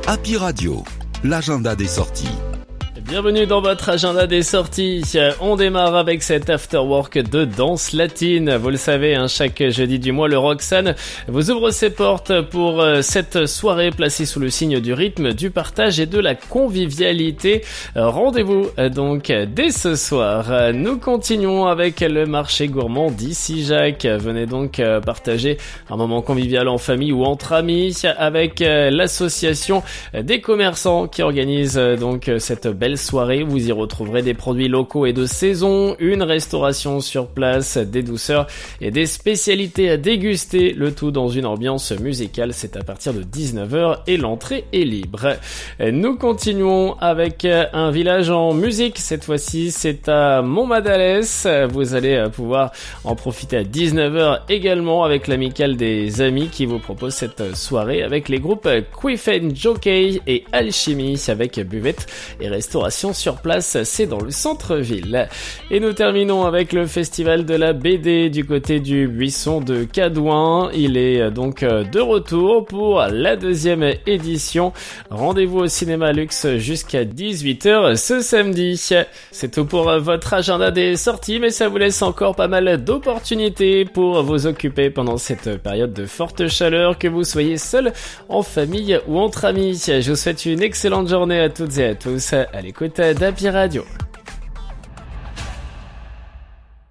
Happy Radio, l'agenda des sorties. Bienvenue dans votre agenda des sorties. On démarre avec cet afterwork de danse latine. Vous le savez, chaque jeudi du mois, le Roxane vous ouvre ses portes pour cette soirée placée sous le signe du rythme, du partage et de la convivialité. Rendez-vous donc dès ce soir. Nous continuons avec le marché gourmand d'Ici Jacques. Venez donc partager un moment convivial en famille ou entre amis avec l'association des commerçants qui organise donc cette belle soirée. Vous y retrouverez des produits locaux et de saison, une restauration sur place, des douceurs et des spécialités à déguster, le tout dans une ambiance musicale. C'est à partir de 19h et l'entrée est libre. Nous continuons avec un village en musique. Cette fois-ci, c'est à Montmadalès. Vous allez pouvoir en profiter à 19h également avec l'amicale des amis qui vous propose cette soirée avec les groupes Quiff and Jockey et Alchimie avec buvette et restauration sur place, c'est dans le centre-ville. Et nous terminons avec le festival de la BD du côté du buisson de Cadouin. Il est donc de retour pour la deuxième édition. Rendez-vous au cinéma Luxe jusqu'à 18h ce samedi. C'est tout pour votre agenda des sorties, mais ça vous laisse encore pas mal d'opportunités pour vous occuper pendant cette période de forte chaleur, que vous soyez seul, en famille ou entre amis. Je vous souhaite une excellente journée à toutes et à tous à l'écoute d'Happy Radio.